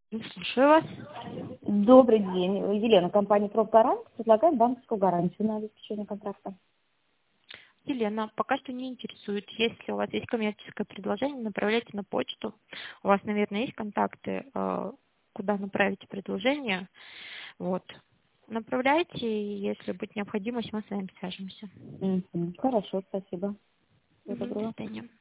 Слушаю вас. Добрый день. Елена, компания «Профгарант» предлагает банковскую гарантию на обеспечение контракта. Елена, пока что не интересует. Если у вас есть коммерческое предложение, направляйте на почту. У вас, наверное, есть контакты, куда направить предложение. Вот. Направляйте, и если будет необходимость, мы с вами свяжемся. Хорошо, спасибо. Всего До доброго. свидания.